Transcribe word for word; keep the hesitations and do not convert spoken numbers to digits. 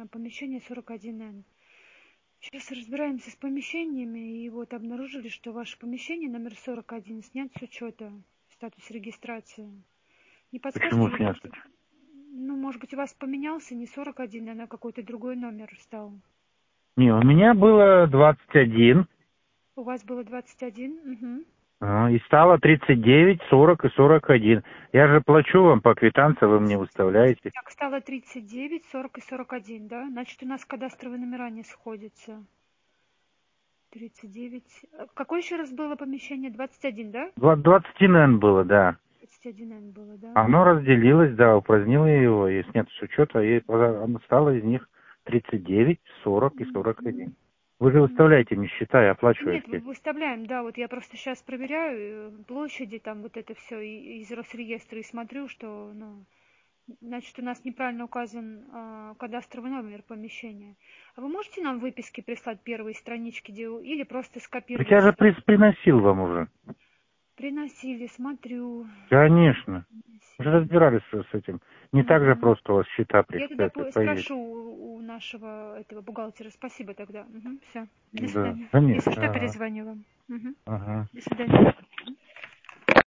помещение сорок один эн. Сейчас разбираемся с помещениями, и вот обнаружили, что ваше помещение номер сорок один снят с учета в статусе регистрации. Не Почему подскажете, снят? ли, ну, может быть, у вас поменялся не сорок один, а какой-то другой номер стал? Не, у меня было двадцать один. У вас было двадцать один? Угу. И стало тридцать девять, сорок и сорок один. Я же плачу вам по квитанции, вы мне выставляете. Так, стало тридцать девять, сорок и сорок один, да? Значит, у нас кадастровые номера не сходятся. тридцать девять. Какое еще раз было помещение? двадцать один, да? двадцать один эн было, да. двадцать один эн было, да? Оно разделилось, да, упразднило его, и снято с учета, и стало из них тридцать девять, сорок и сорок один. Вы же выставляете, не считая, Нет, оплачиваете. выставляем, да, вот я просто сейчас проверяю площади, там вот это все из Росреестра и смотрю, что, ну, значит, у нас неправильно указан э, кадастровый номер помещения. А вы можете нам выписки прислать первые странички, где, или просто Так скопировать? я же при- приносил вам уже. Приносили, смотрю. Конечно. Уже Приносили. разбирались с этим. Не так же Угу. просто у вас счета Я тогда приходят, по- поверьте. спрошу у, у нашего этого бухгалтера. Спасибо тогда. Угу, все. До Да, свидания. Если конечно. что, Ага. перезвоню вам. Угу. Ага. До свидания.